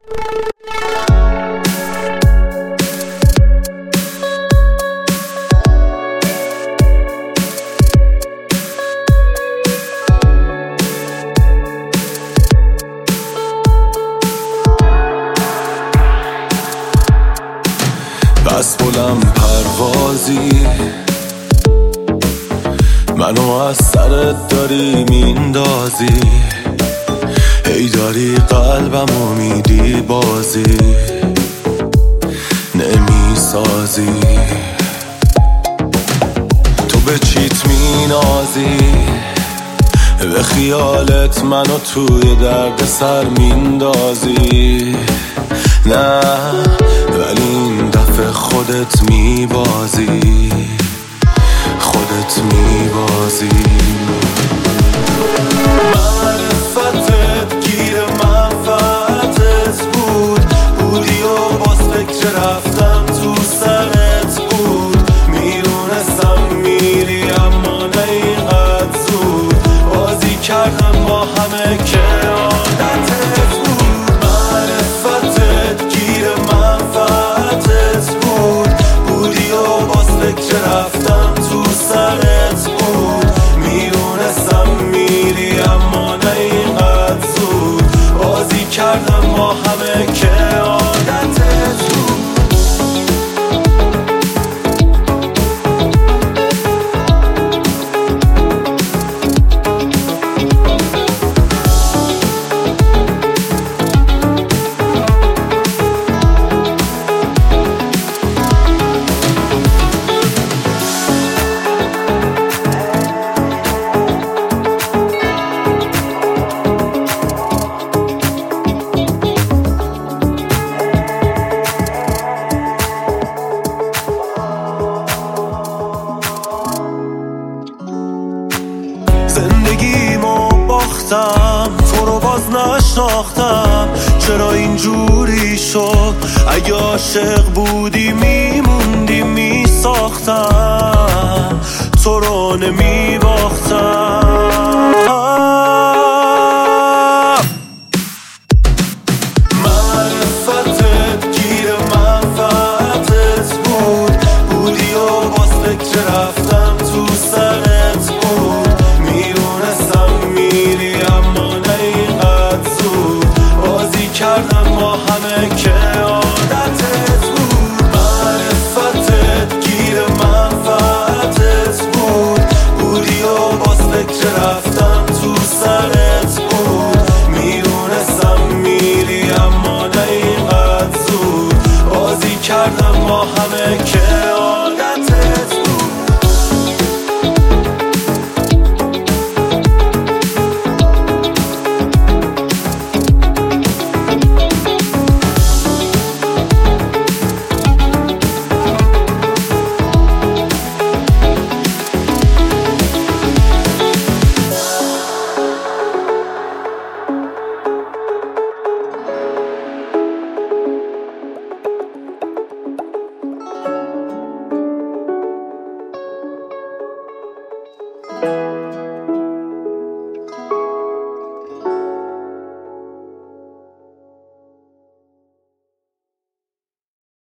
پس بلند پروازی منو از سرت داری میندازی، هی داری قلبمو میدی بازی نمیسازی. تو به چیت مینازی، به خیالت منو توی درد سر میندازی. نه ولی این دفعه خودت میبازی، خودت میبازی. معرفتت گیر منفعتت بودی و باز فکر رفتن تو سرت بود. میدونستم میری اما نه اینقدر زود، بازی کردم با همه که عادتت بود. معرفتت گیر منفعتت بودی و باز فکر رفتن تو سرت بود. میدونستم میری اما نه اینقدر زود، بازی کردم با همه که عادتت بود. زندگیمو باختم، تو رو باز نشناختم. چرا اینجوری شد؟ اگه عاشق بودی میموندی میساختم، تو رو نمیباختم. معرفتت گیر منفعتت بودی و باز فکر رفتم تو سرت بود. میدونستم میری اما نه اینقدر زود، بازی کردم با همه که عادتت بود. معرفتت گیر منفعتت بودی و باز فکر رفتم تو سرت بود. میدونستم میری اما نه اینقدر زود، بازی کردم با همه که